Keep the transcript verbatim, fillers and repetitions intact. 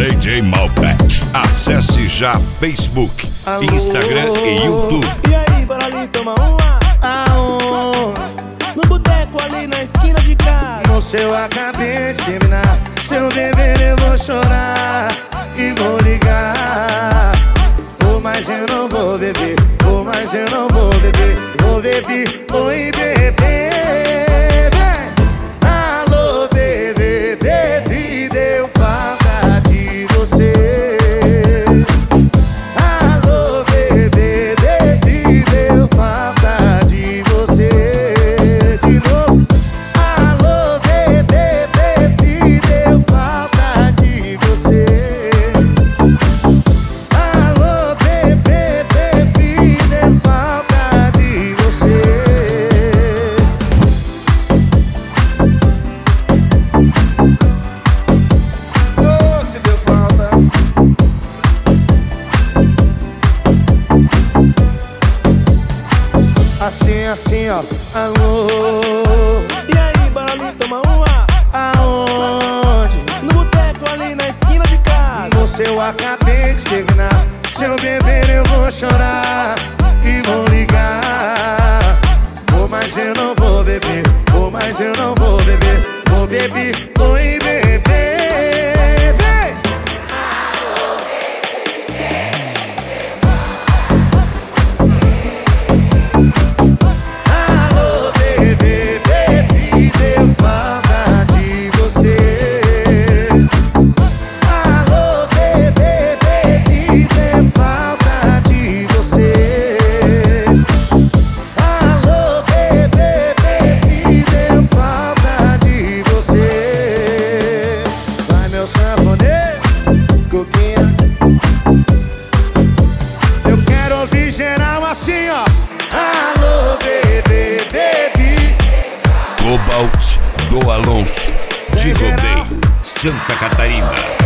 D J Malbec. Acesse já Facebook, Alô? Instagram e YouTube. E aí, bora ali tomar uma? Aonde? No boteco ali na esquina de casa. Moço, eu acabei de terminar. Se eu beber eu vou chorar e vou ligar. Vou, mas eu não vou beber. Vou, mas eu não vou beber. Vou beber, oi bebê. Alô bebê, bebê, deu falta de você. Alô bebê, bebê, deu falta de você. De novo. Alô bebê, bebê, deu falta de você. Alô bebê, bebê, deu falta de você. Oh, se deu falta. Assim, assim, ó. Alô. E aí, bora ali tomar uma? Aonde? No boteco ali na esquina de casa. Moço, eu acabei de terminar. Se eu beber eu vou chorar e vou ligar. Vou, mas eu não vou beber. Vou, mas eu não vou beber. Vou beber, oi bebê. Vem! Alô bebê, bebê, deu falta de você. Alô bebê, bebê, deu falta de você. Alô bebê, bebê, deu falta de você. Vai meu sanfoneiro, coquinha. Eu quero ouvir geral assim, ó. Alô bebê, bebê. Cobalt do Alonso, de Rodeio, Santa Catarina.